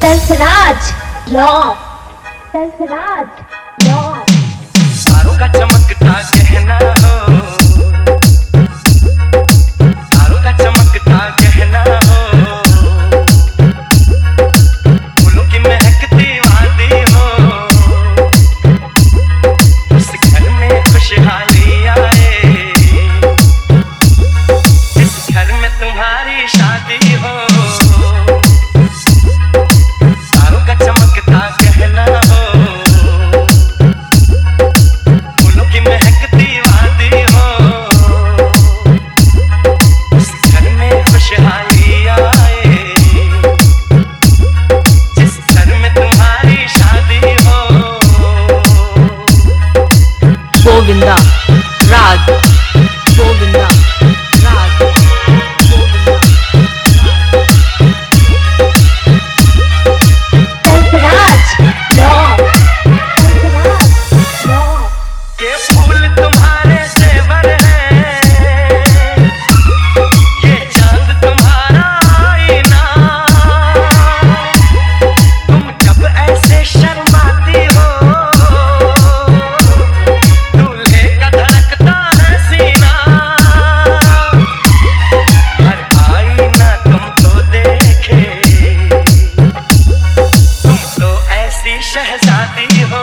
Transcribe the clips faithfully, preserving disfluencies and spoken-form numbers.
Sarfaraz rock, Sarfaraz rock. तारों का चमकता गहना हो, तारों का चमकता गहना हो, फूलों की महकती वादी हो, उस घर में खुशहाली आए, जिस घर में तुम्हारी शादी हो। चमकता गहना हो, फूलों की महकती वादी हो, उस घर में खुशहाली आए, जिस घर में तुम्हारी शादी हो। गोविंदा राज, गोविंदा राज, गोविंदा शहजादी हो,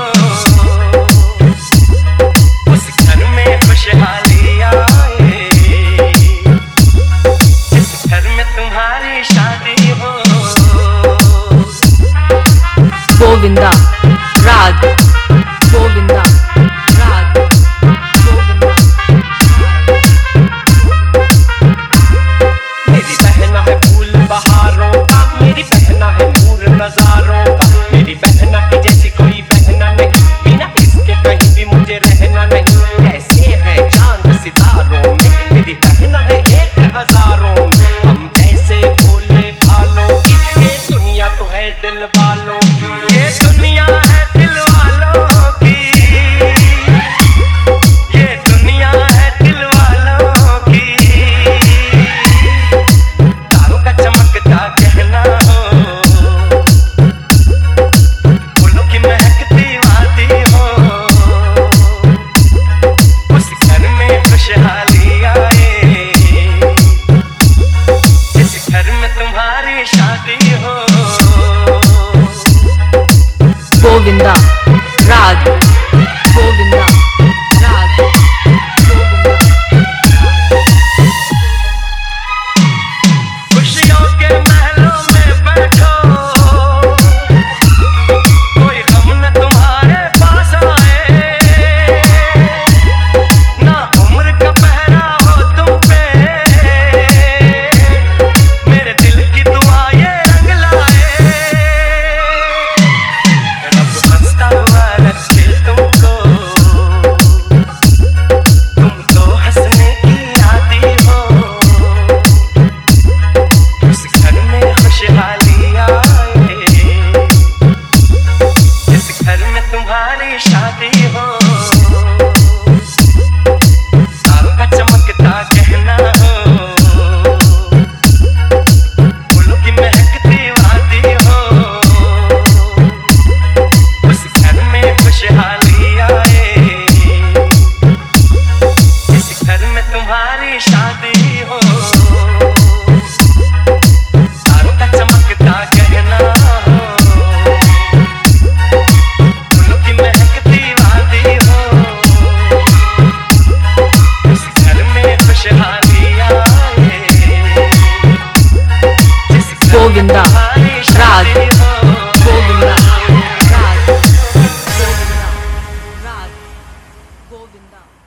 उस घर में खुशहाली आए, जिस घर में तुम्हारी शादी हो। गोविंदा राज, गोविंदा राज, गोविंदा। मेरी बहना है फूल बहारों का, मेरी बहना है नूर नजारों का, मेरी बहना की जैसी कोई बहना नहीं, बिना इसके कहीं भी मुझे रहना नहीं। ऐसे है चांद सितारों में, मेरी बहना है एक हजारों में, हम जैसे भोले भालों की, ये दुनिया तो है दिल वालों की, ये दुनिया है दिल वालों की, ये दुनिया है दिल वालों की। तारों का चमकता गहना हो, खुशहाली आए, जिस घर में तुम्हारी शादी हो। गोविंदा राज, गोविंदा राज, गोविंदा। खुशियों के महलों में बैठो, कोई गम न तुम्हारे पास आए, ना उम्र का पहरा हो तुम पे, मेरे दिल की दुआ ये रंग लाए। रब हंसता हुआ रखे तुमको, तुम तो हंसने की आदी हो, उस घर में खुशहाली आए, जिस घर में तुम्हारी शादी हो। तारों का चमकता गहना हो, फूलों की महकती वादी हो, उस घर में खुशहाली आए, जिस घर में तुम्हारी शादी हो। तारों का चमकता गहना हो, फूलों की महकती वादी हो, उस घर में खुशहाली आए, जिस घर में गोविंदा तुम्हारी राज, शादी हो। गोविंदा राज, गोविंदा राज, गोविंदा।